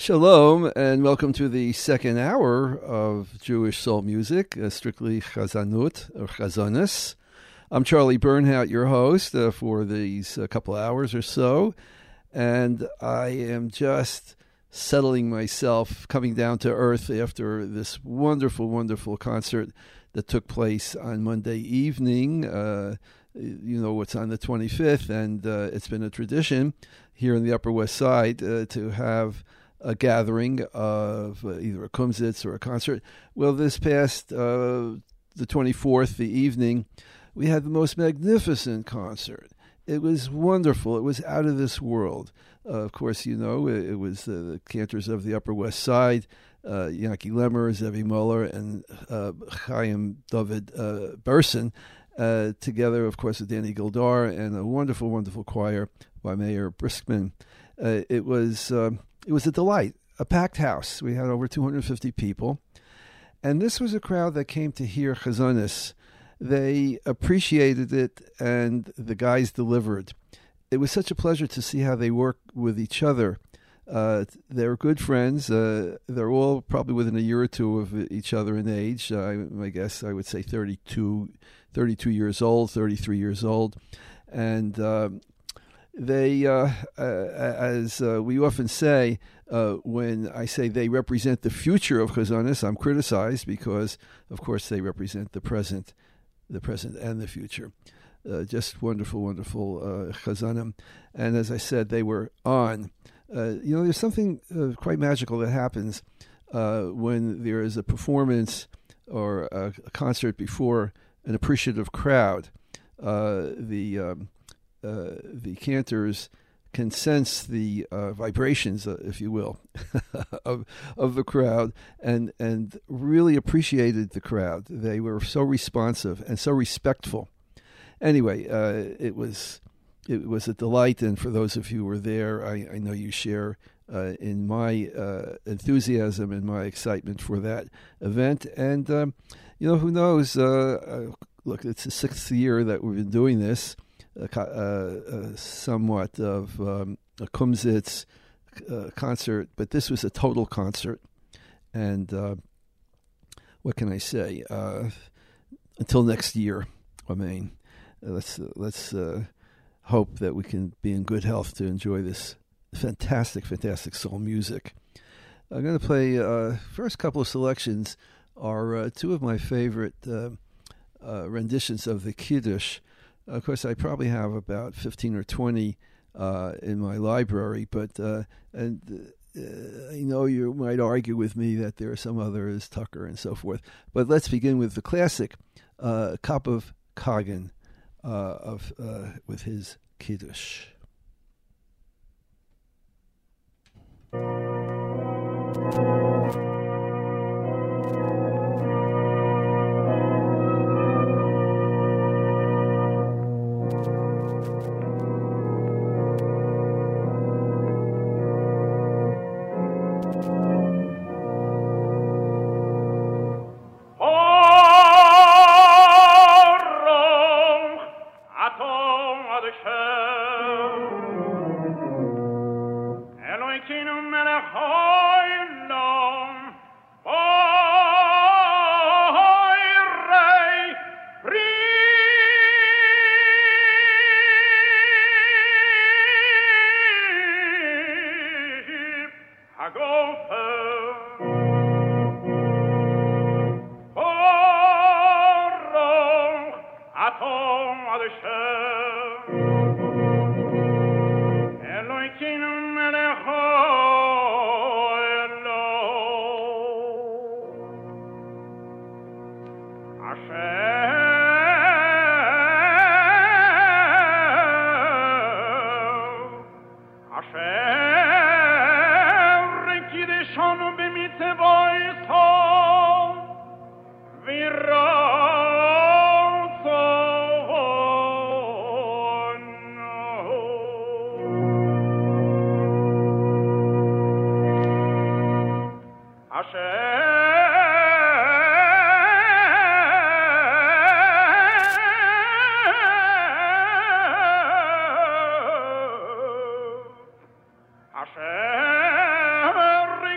Shalom, and welcome to the second hour of Jewish Soul Music, strictly Chazanut, or Chazanis. I'm Charlie Bernhardt, your host for these couple hours or so, and I am just settling myself, coming down to earth after this wonderful, wonderful concert that took place on Monday evening. It's on the 25th, and it's been a tradition here in the Upper West Side to have a gathering of either a kumsitz or a concert. Well, this past the 24th, the evening, we had the most magnificent concert. It was wonderful. It was out of this world. Of course, it was the cantors of the Upper West Side, Yankee Lemmer, Zevi Muller, and Chaim David Berson, together, of course, with Danny Gildar and a wonderful, wonderful choir by Mayor Briskman. It was a delight, a packed house. We had over 250 people. And this was a crowd that came to hear Chazanis. They appreciated it, and the guys delivered. It was such a pleasure to see how they work with each other. They're good friends. They're all probably within a year or two of each other in age. I guess I would say 32 years old, 33 years old. And they, as we often say, when I say they represent the future of Chazanis, I'm criticized because, of course, they represent the present and the future. Just wonderful, wonderful Chazanim. And as I said, they were on. There's something quite magical that happens when there is a performance or a concert before an appreciative crowd. The cantors can sense the vibrations, if you will, of the crowd, and really appreciated the crowd. They were so responsive and so respectful. Anyway, it was a delight, and for those of you who were there, I know you share in my enthusiasm and my excitement for that event. And who knows? Look, it's the sixth year that we've been doing this. Somewhat of a kumsitz concert, but this was a total concert. And what can I say? Until next year, Amen. Let's hope that we can be in good health to enjoy this fantastic, fantastic soul music. I'm going to play first couple of selections are two of my favorite renditions of the Kiddush. Of course, I probably have about 15 or 20 in my library, but I know you might argue with me that there are some others, Tucker and so forth. But let's begin with the classic, Kop of Kagan, with his Kiddush.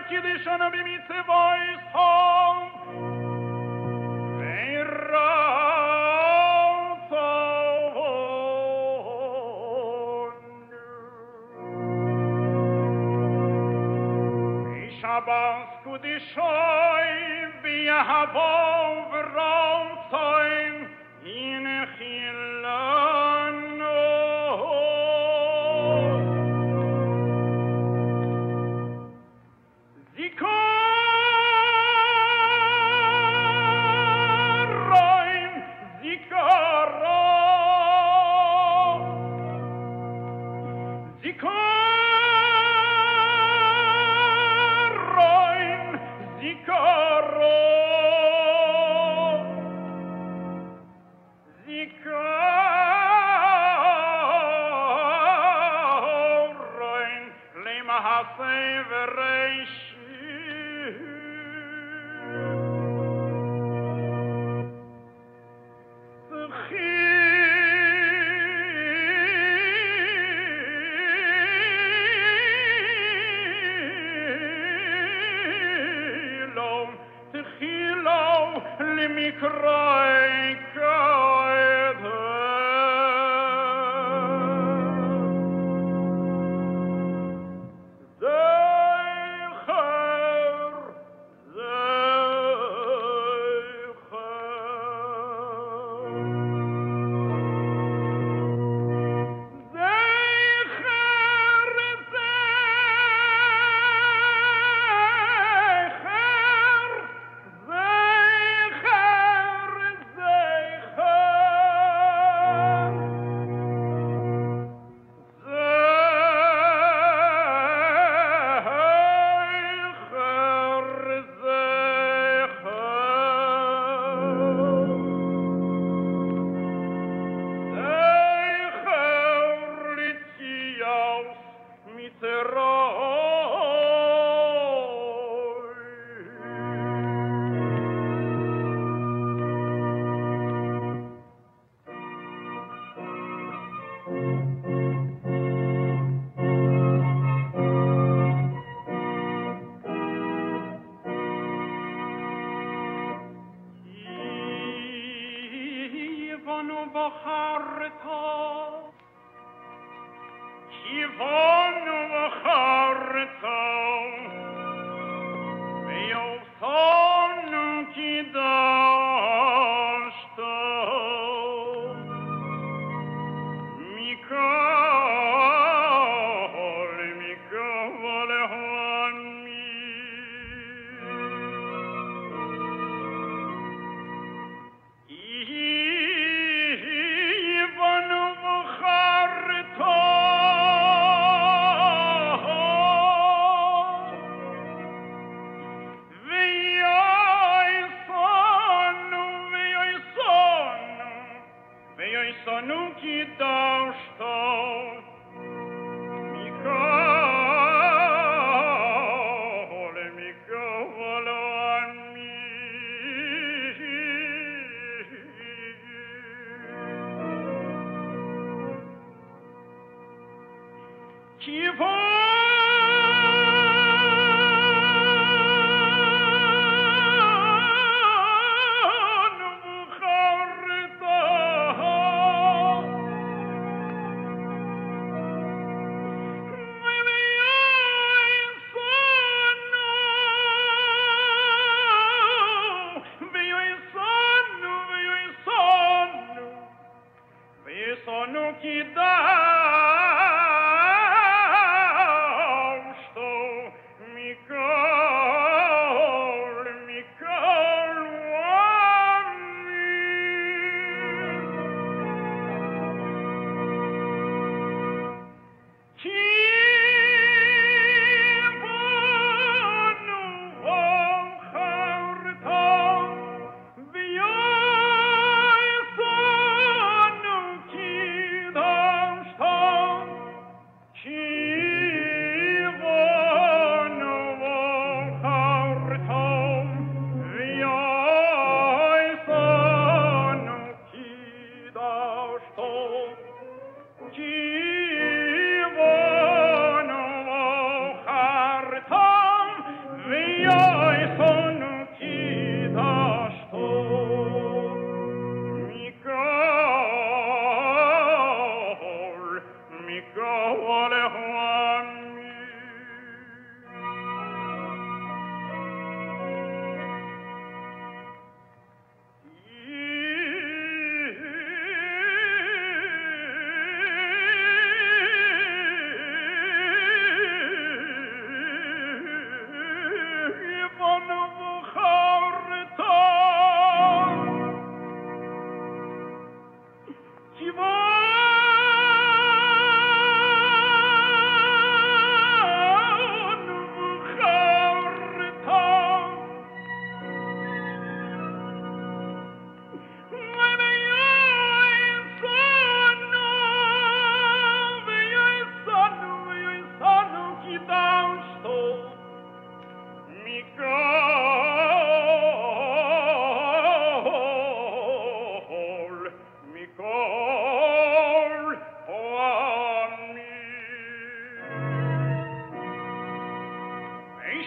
קידשנו במצוותיו Shabbos Kudishoy V'Yahavo V'Rotzoy Yinechilanu Zikaroim Zikaroim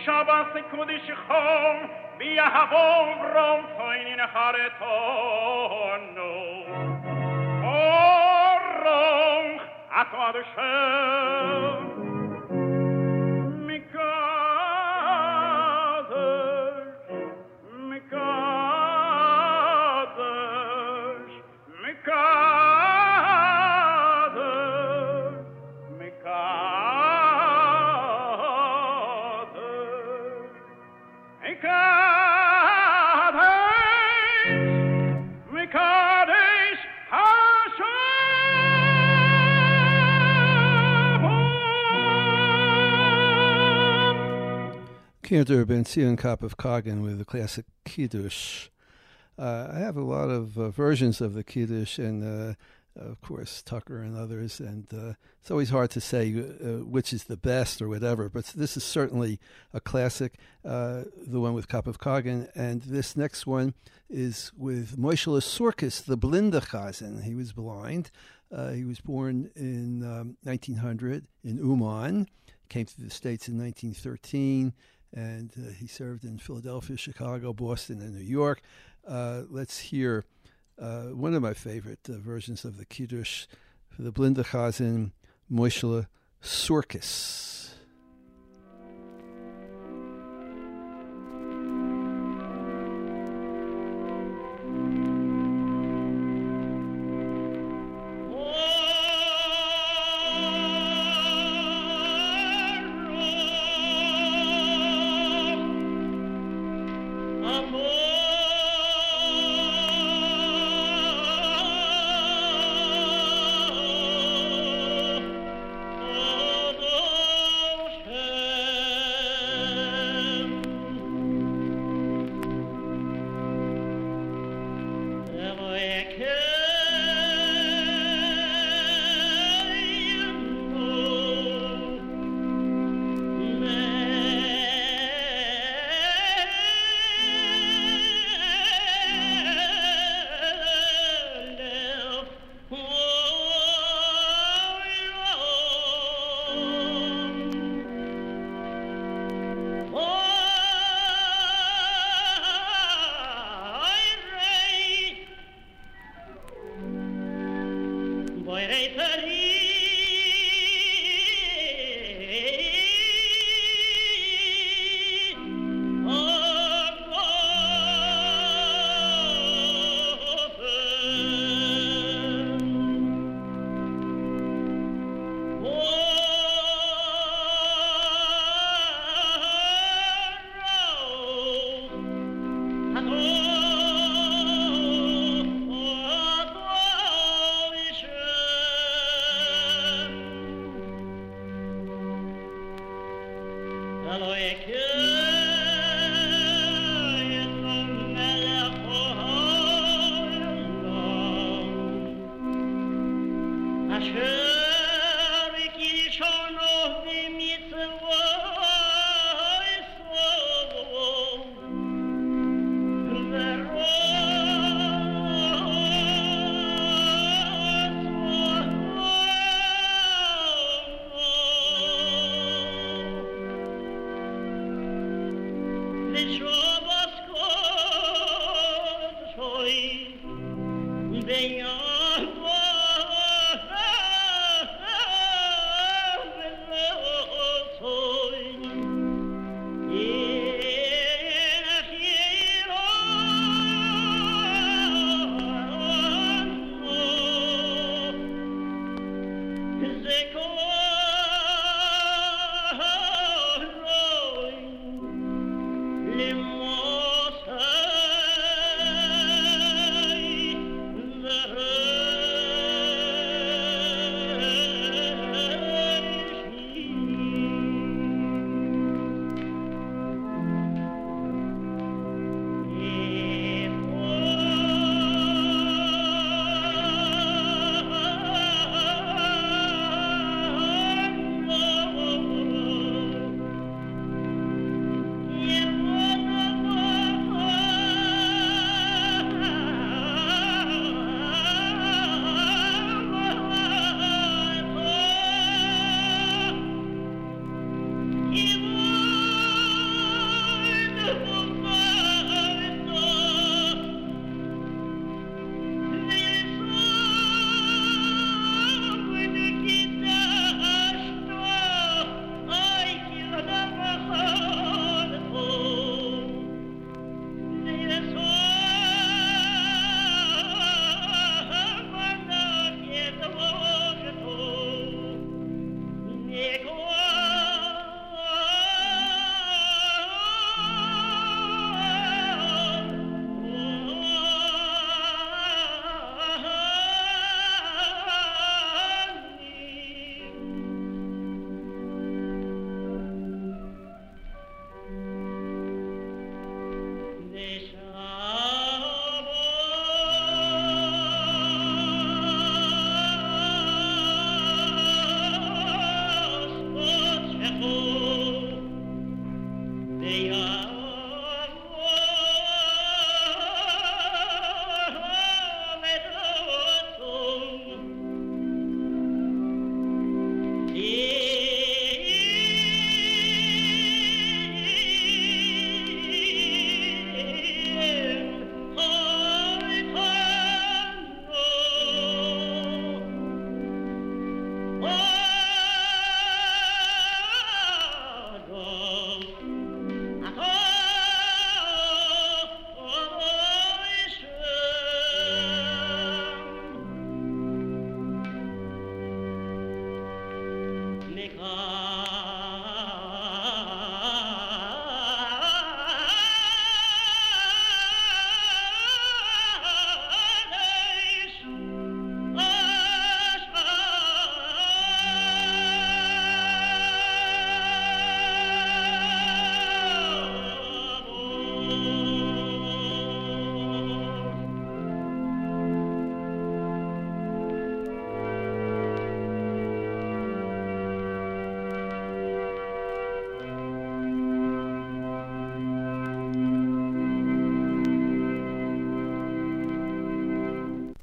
Shabbos Kudish Chom, Biyahavon Rom Fein Charetono. Orom, Atwa de Shem, Cantor Ben Zion Kopf Kagan with the classic Kiddush. I have a lot of versions of the Kiddush, and of course Tucker and others, and it's always hard to say which is the best or whatever, but this is certainly a classic, the one with Kopf Kagan, and this next one is with Moshe Sorkis, the Blinde Chazan. He was blind. He was born in 1900 in Uman, came to the States in 1913, and he served in Philadelphia, Chicago, Boston, and New York. Let's hear one of my favorite versions of the Kiddush for the Blinde Chazan, Moshe Sorkis. Lim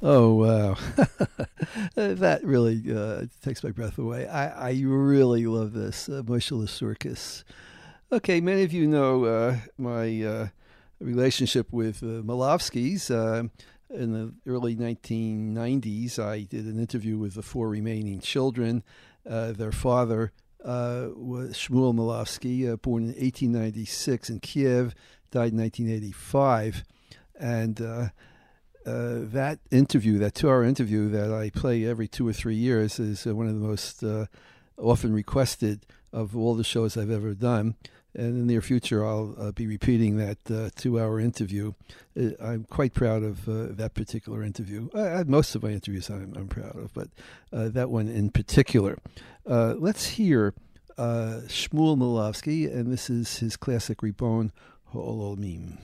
Oh, wow. That really takes my breath away. I really love this, Moshe Lysurkis. Okay, many of you know my relationship with Malofsky's. In the early 1990s, I did an interview with the four remaining children. Their father was Shmuel Malofsky, born in 1896 in Kiev, died in 1985. And that interview, that 2-hour interview that I play every 2 or 3 years, is one of the most often requested of all the shows I've ever done. And in the near future, I'll be repeating that 2-hour interview. I'm quite proud of that particular interview. Most of my interviews I'm proud of, but that one in particular. Let's hear Shmuel Malofsky, and this is his classic Ribon Ha'olomim.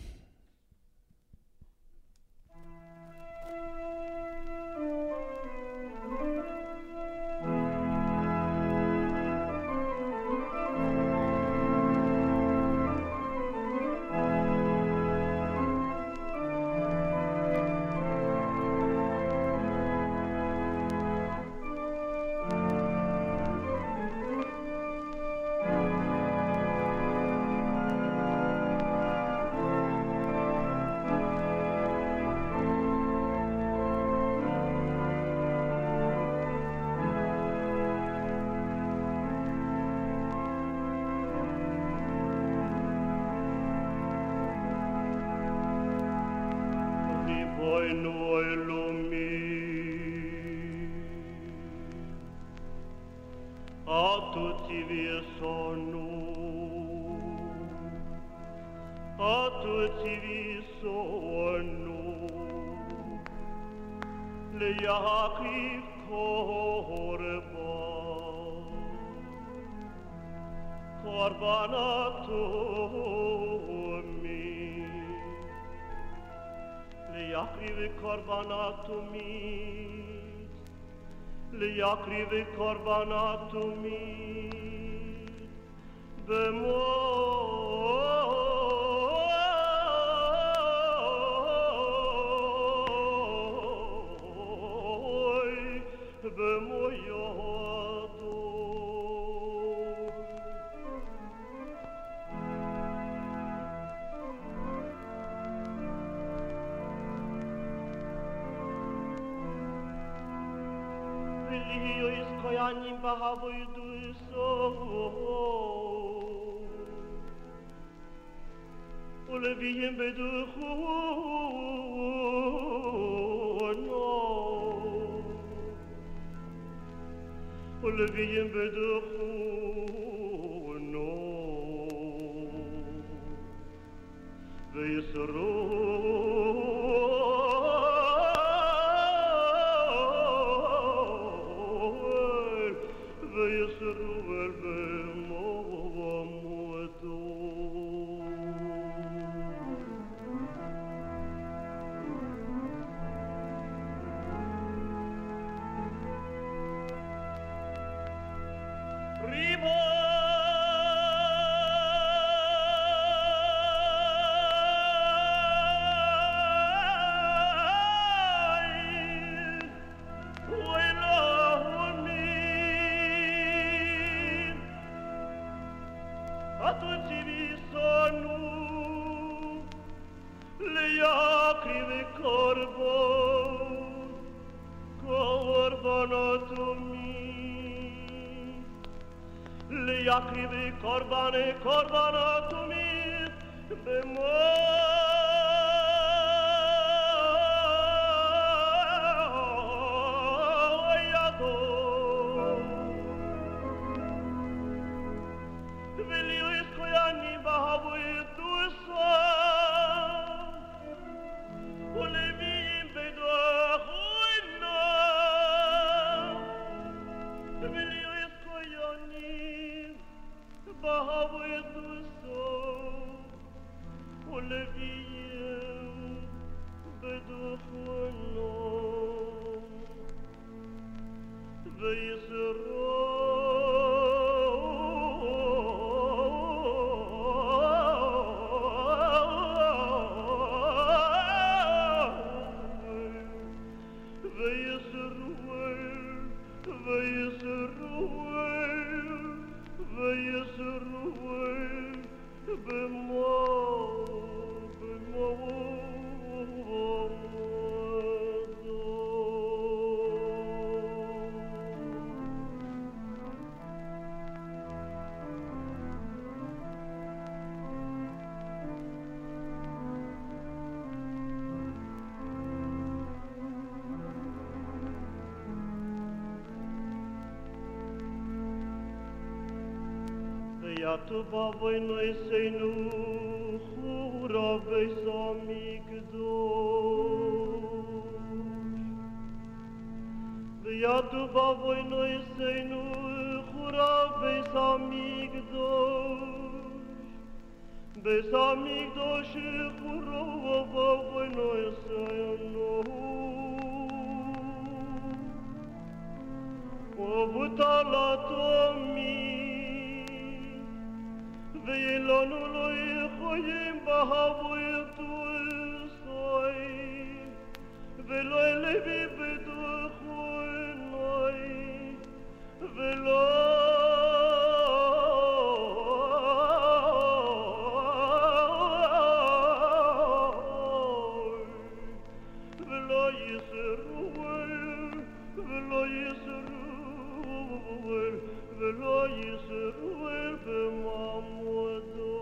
Liakriv korbanatumi b'moy yodo. Koyanim bahavoydu so uleviyem beduchu no uleviyem beduchu no veyisru Iată va voi noi să-i nu huravei să mic Iată va voi noi să-i nu huravei să mic Besa mic și hurava va voi noi să-i nu O buta la tomi Veilonului hoim bahavui tu soi Veloi levi bedu hui noi Veloi Yisruel Veloi Yisruel Veloi Yisruel b'mamudo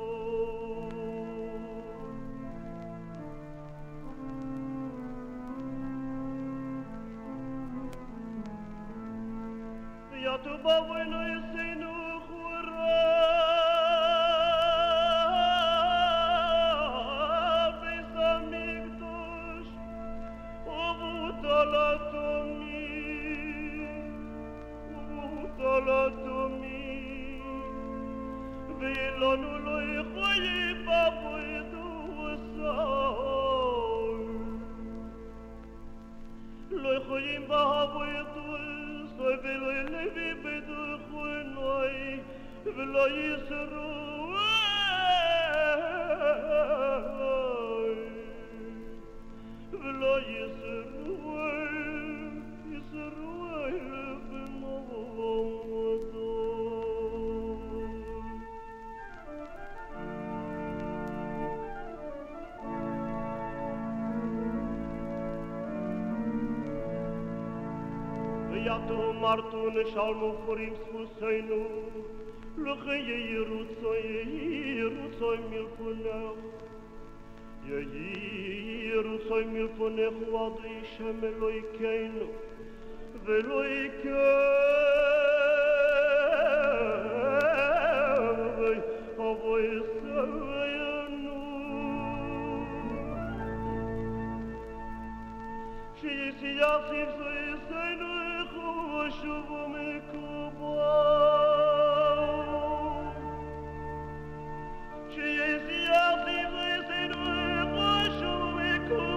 Iată va voi noi să-i nu hurave să migdoși O vuta la tomi Veilonului hoiba voi dusai Lui hoiba voi dusai Veloi levi bedu hui noi Veloi Yisruel Veloi Yisruel Yisruel b'mamudo Iată martun și-al furim spusăi nu, Lăhăie iruțoi mi-l puneu, iruțoi mi-l puneu, Oadui șemeloi cheinu, veloi chei, avoi să-i nu. Și si iasif să-i nu, Șuvume cubau Și esi asi văi nu Șuvume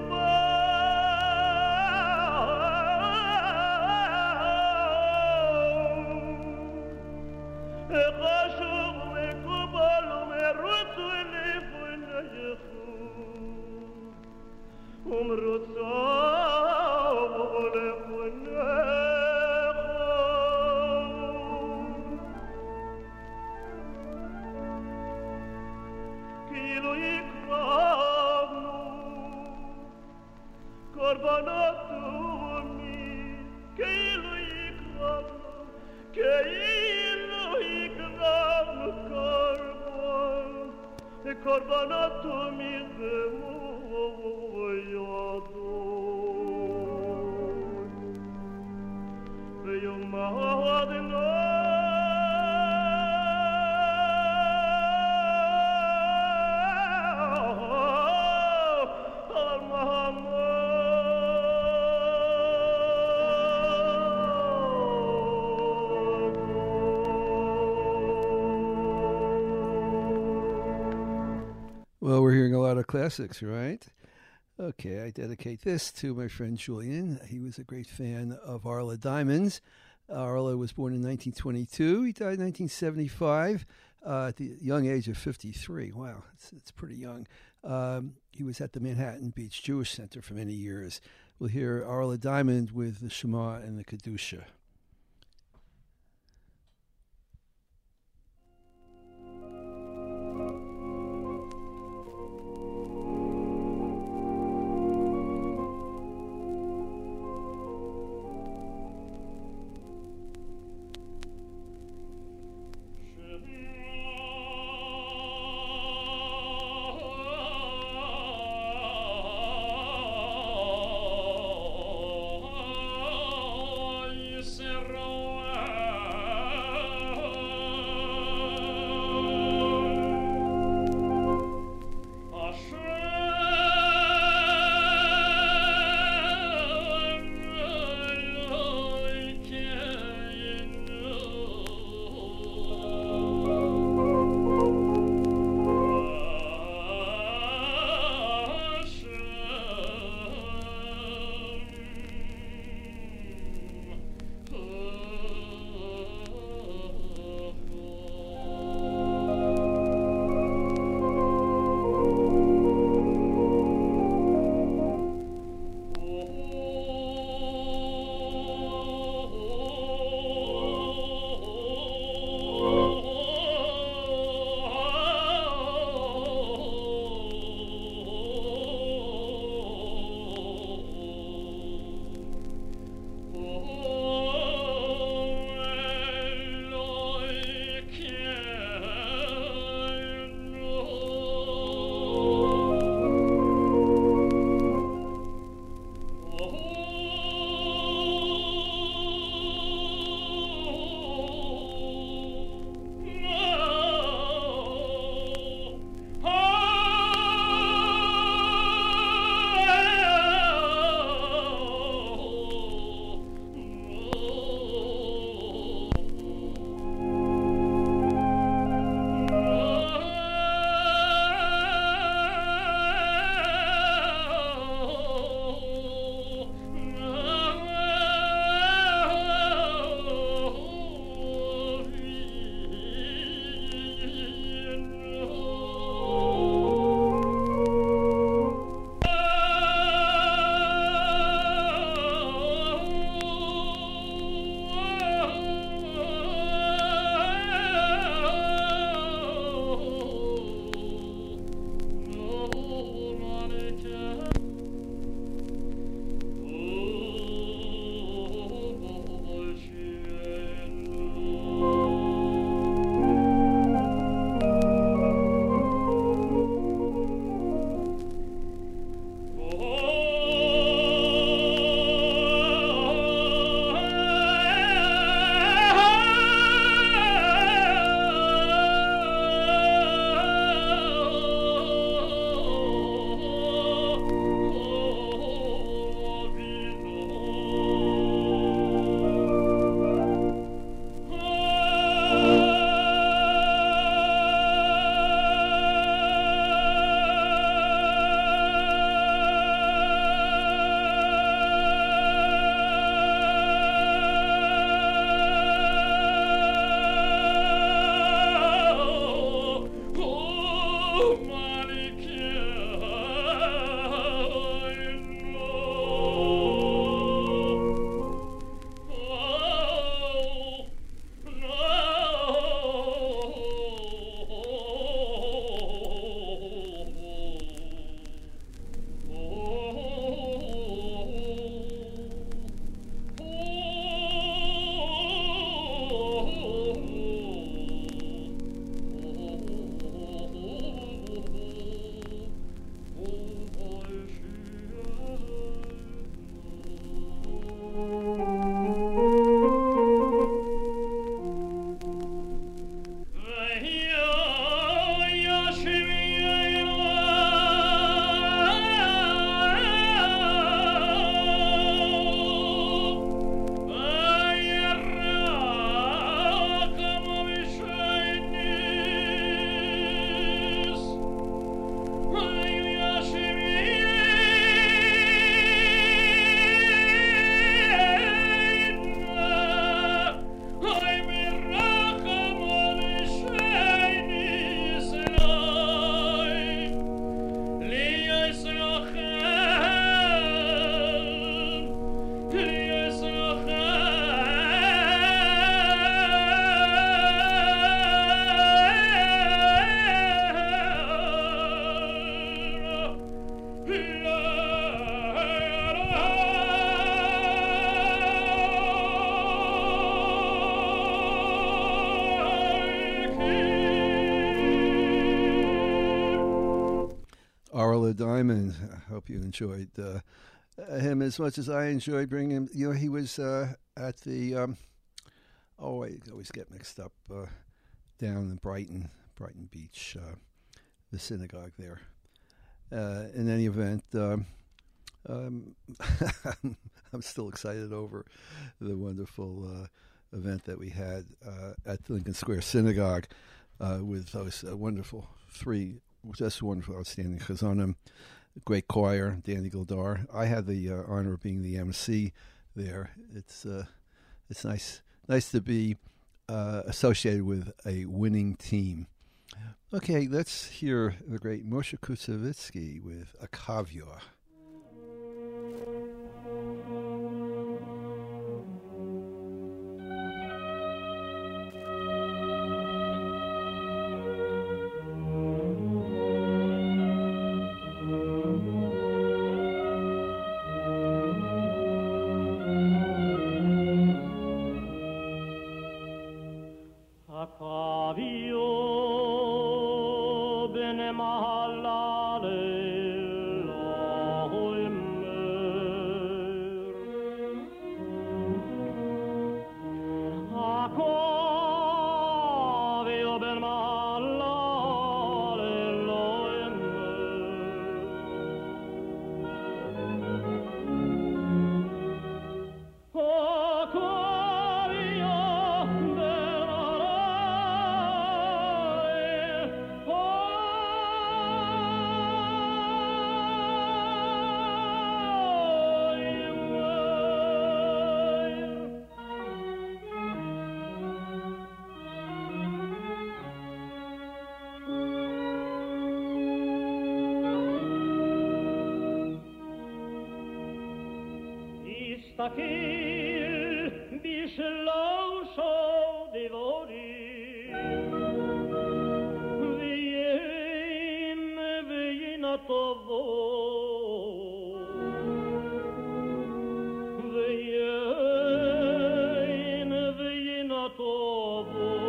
cubau Șuvume cubau Lume ruțule până iehu Ruțule până Corbanatumi, che lui gravno, che lui gravno corban, e corbanatumi de muoiador. Ve io mahadno, Well, we're hearing a lot of classics, right? Okay, I dedicate this to my friend Julian. He was a great fan of Arla Diamonds. Arla was born in 1922. He died in 1975 at the young age of 53. Wow, it's pretty young. He was at the Manhattan Beach Jewish Center for many years. We'll hear Arla Diamond with the Shema and the Kedusha. Florida Diamond. I hope you enjoyed him as much as I enjoyed bringing him. You know, he was at the, I always get mixed up, down in Brighton Beach, the synagogue there. In any event, I'm still excited over the wonderful event that we had at the Lincoln Square Synagogue with those wonderful outstanding chazonim, great choir, Danny Gildar. I had the honor of being the MC there. It's nice to be associated with a winning team. Okay, let's hear the great Moshe Kusevitsky with a caviar. תסתכל בשלוש דבורים ויין הטובות ויין הטובות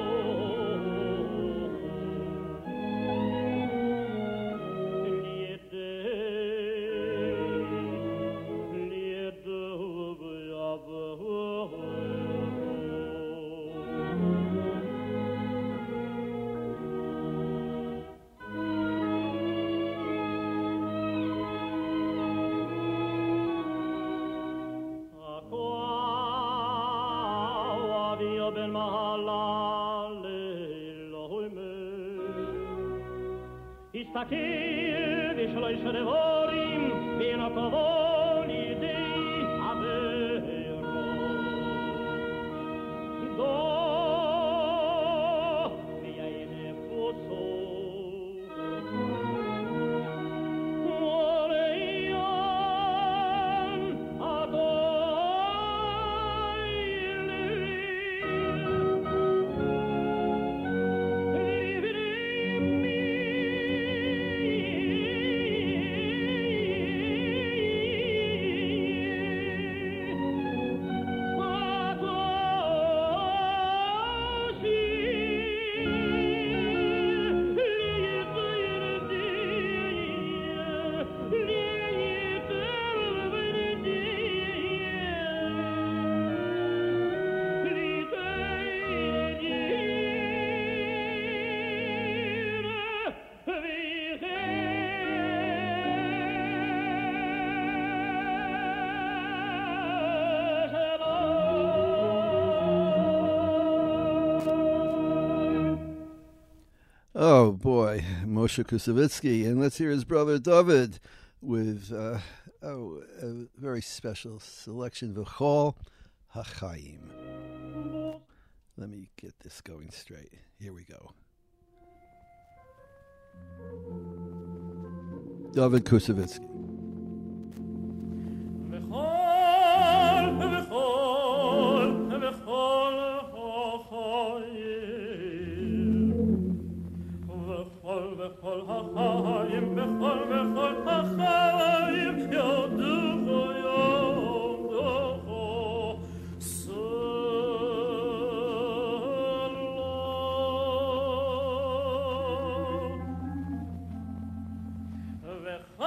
תסתכל בשלוש דבורים בין הטובות לידי עבירות דו ויין פוסו וליון Oh boy, Moshe Kusevitsky, and let's hear his brother David with a very special selection, V'chol HaChaim. Let me get this going straight. Here we go. David Kusevitsky. בכל החיים, בכל החיים, יודו יודו סלום.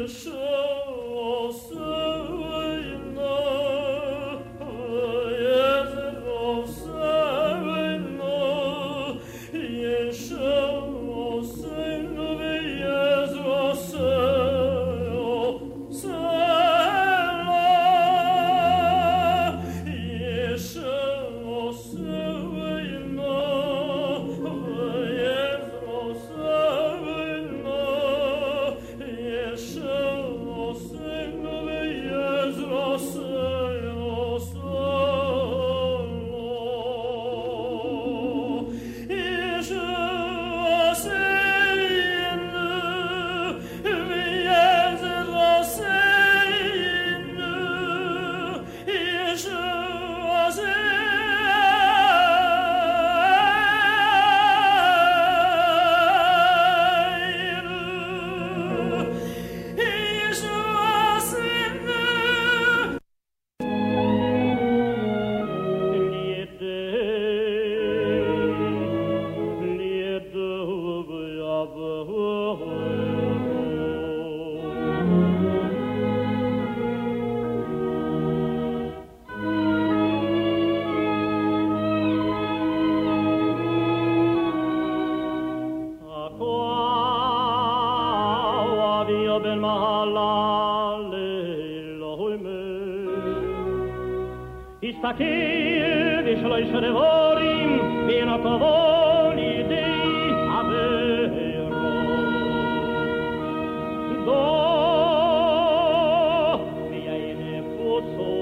הסתכל בשלוש דבורים בין הטובו לידי עבירו דו ויין פוצו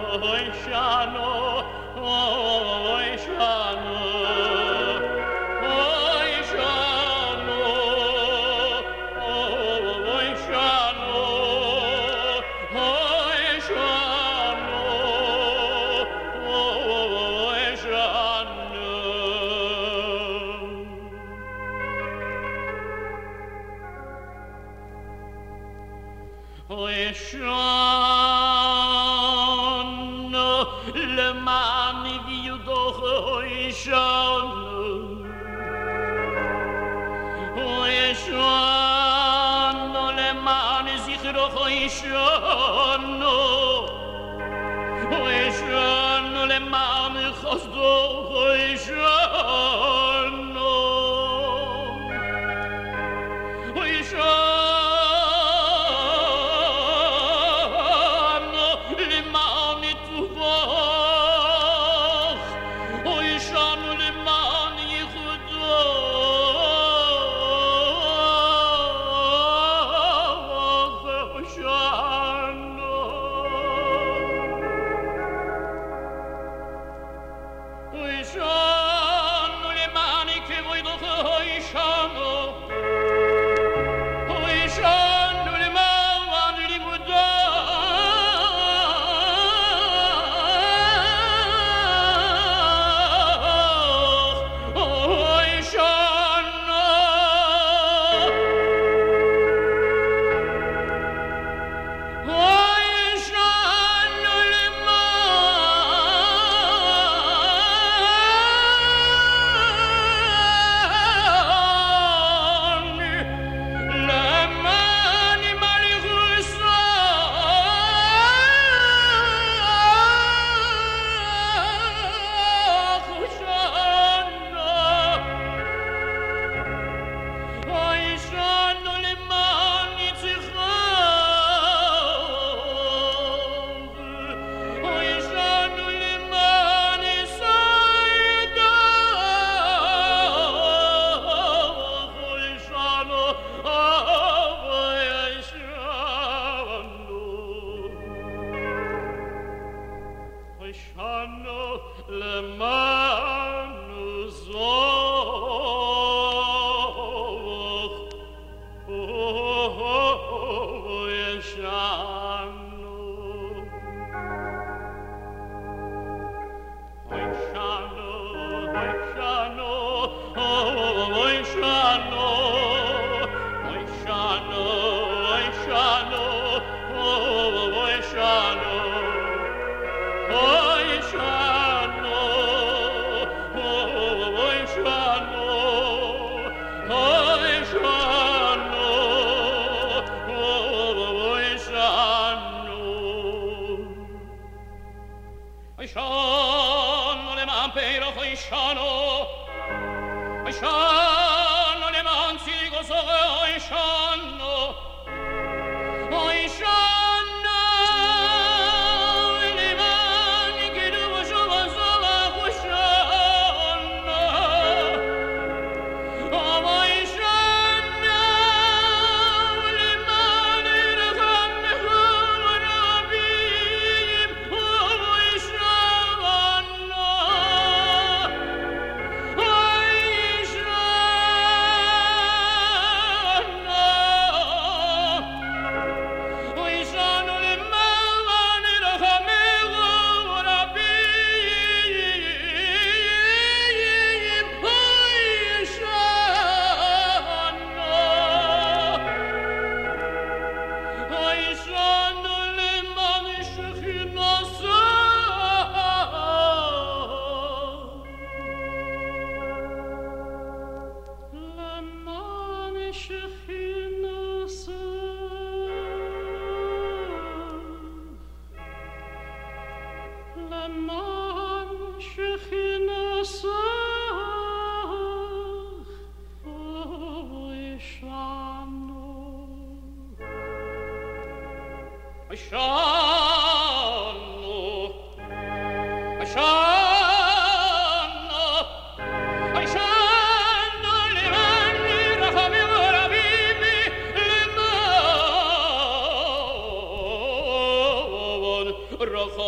رخم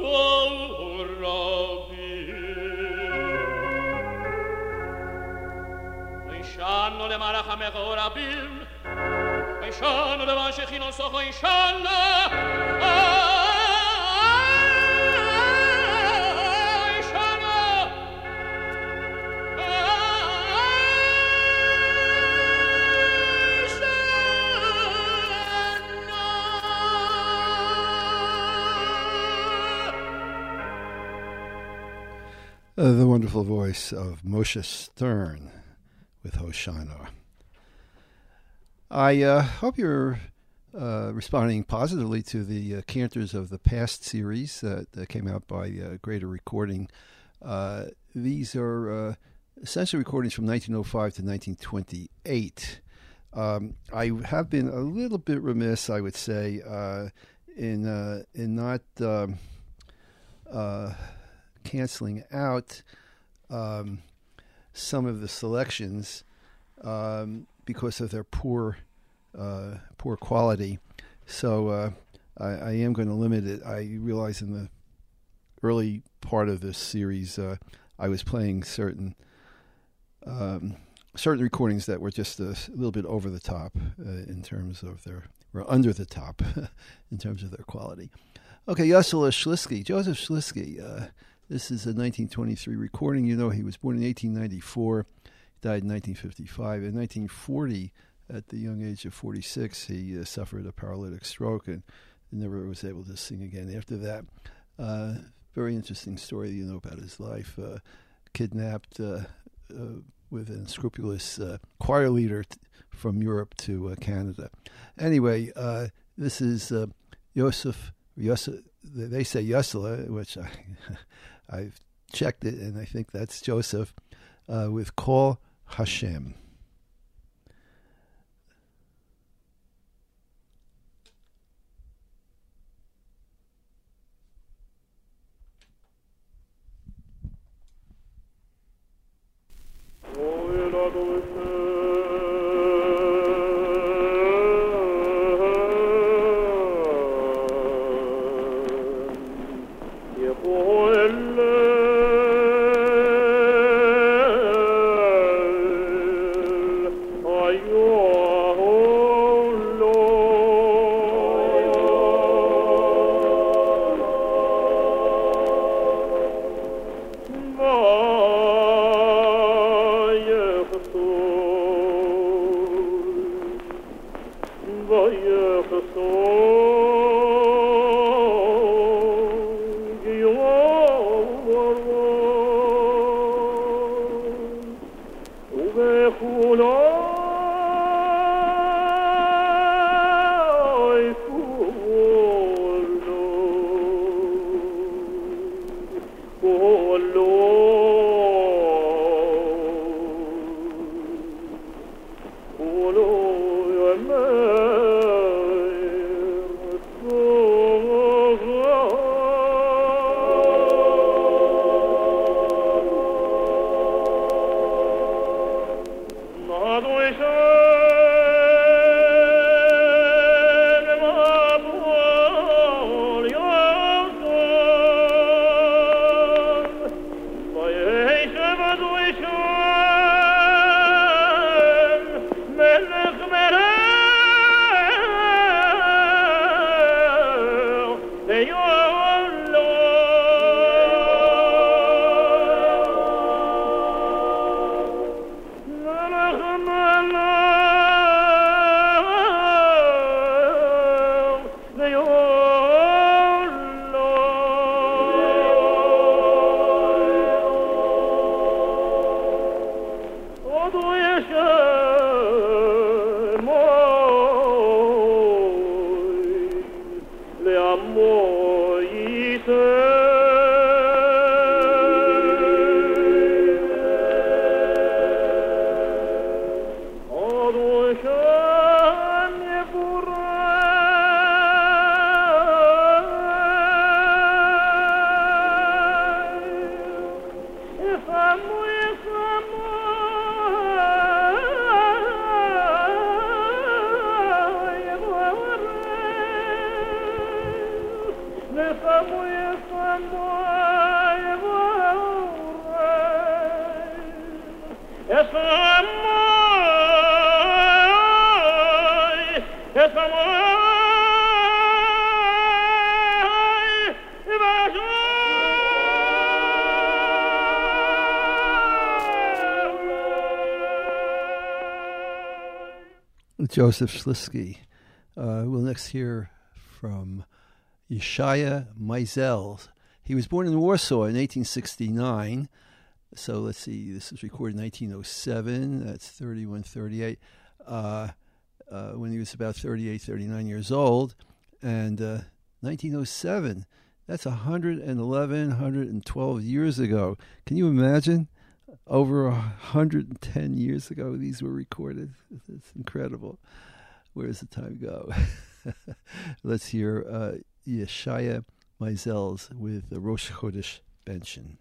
The wonderful voice of Moshe Stern with Hoshana. I hope you're responding positively to the cantors of the past series that came out by Greater Recording. These are essentially recordings from 1905 to 1928. I have been a little bit remiss, I would say, in not canceling out some of the selections because of their poor quality. So I am going to limit it. I realize in the early part of this series I was playing certain recordings that were just a little bit over the top in terms of or under the top in terms of their quality. Okay, Yossele Shlisky, Joseph Shlisky. This is a 1923 recording. You know, he was born in 1894, died in 1955. In 1940, at the young age of 46, he suffered a paralytic stroke and never was able to sing again after that. Very interesting story, you know, about his life. Kidnapped with an unscrupulous choir leader from Europe to Canada. Anyway, this is Yosef. They say Yossele, which I've checked it, and I think that's Joseph, with Kol Hashem. ויחסו גיור Joseph Shlisky. We'll next hear from Yeshaya Meisel. He was born in Warsaw in 1869. So let's see, this was recorded in 1907. That's 31, 38. When he was about 38, 39 years old. And 1907, that's 111, 112 years ago. Can you imagine? Over 110 years ago, these were recorded. It's incredible. Where does the time go? Let's hear Yeshaya Meisel with the Rosh Chodesh Benson.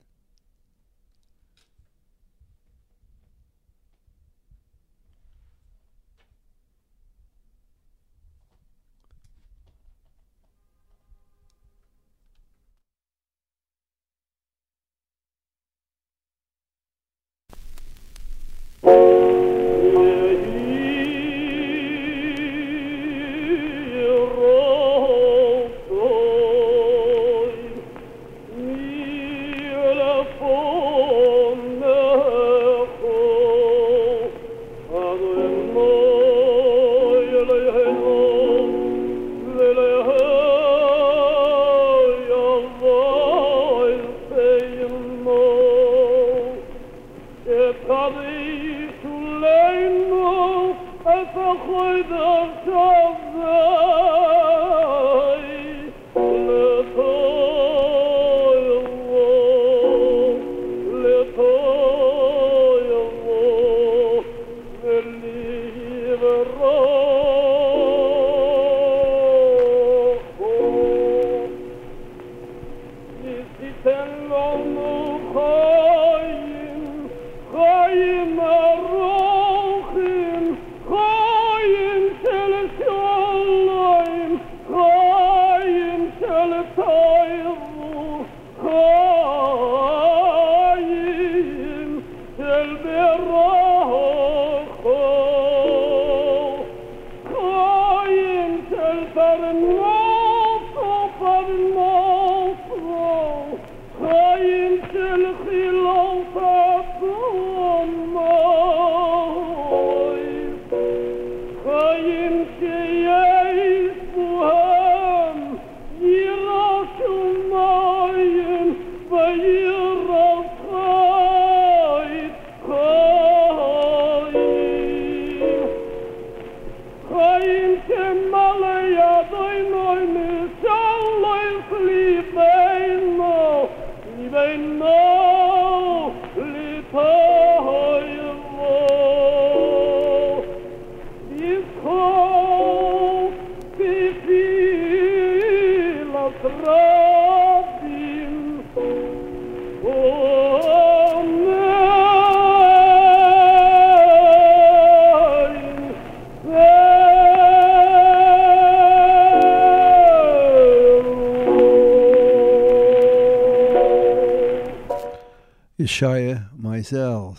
Yeshaya Meisel,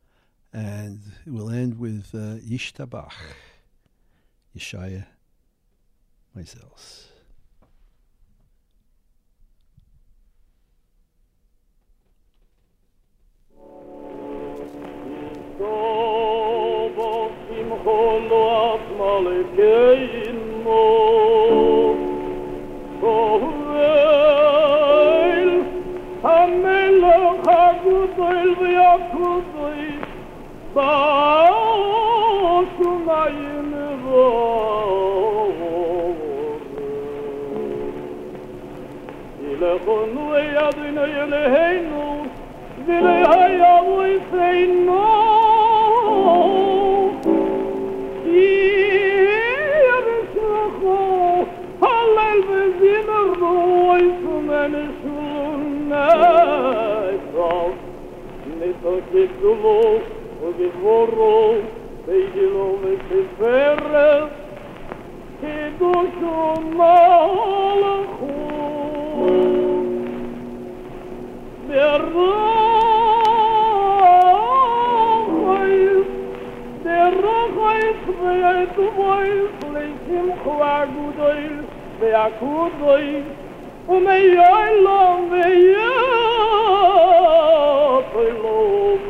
and we'll end with Yishtabach. Yeshaya Meisel. Der Tuvoil, Leitim Kwagudoil, Beakudoil, Umeyoilom, Beatoilom,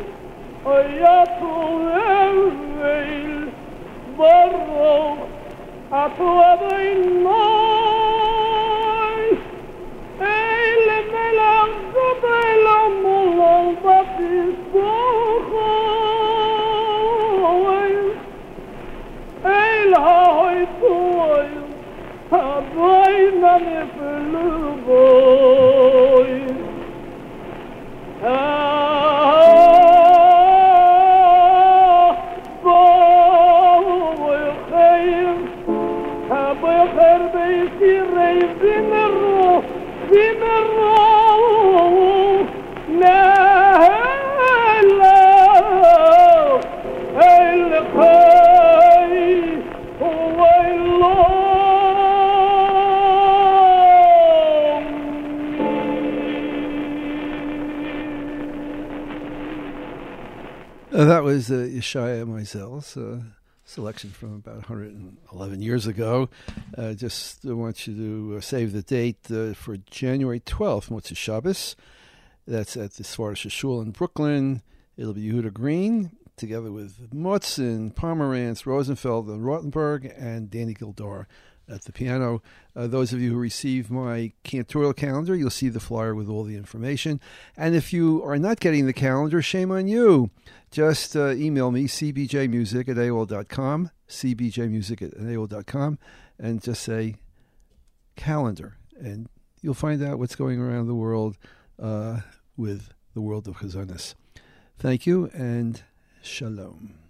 Oyatuel, Baruch, Atuadoinoi, Eile Melach, Zobelam, Mulol, Baptis, Bochoil, Eil ha-hoitoil, ha-boina nefeluboil. Ha-boil-cheir, ha-boil-cheir beis-irei vimero, nehelo, eil-chei, That was Yeshaya Meisel's selection from about 111 years ago. Just want you to save the date for January 12th, Motzei Shabbos. That's at the Svardish Shul in Brooklyn. It'll be Yehuda Green, together with Motzin, Pomerantz, Rosenfeld, and Rothenberg, and Danny Gildor at the piano. Those of you who receive my cantorial calendar, you'll see the flyer with all the information. And if you are not getting the calendar, shame on you. Just email me, cbjmusic@aol.com, cbjmusic@aol.com, and just say calendar. And you'll find out what's going around the world with the world of Chazonis. Thank you, and shalom.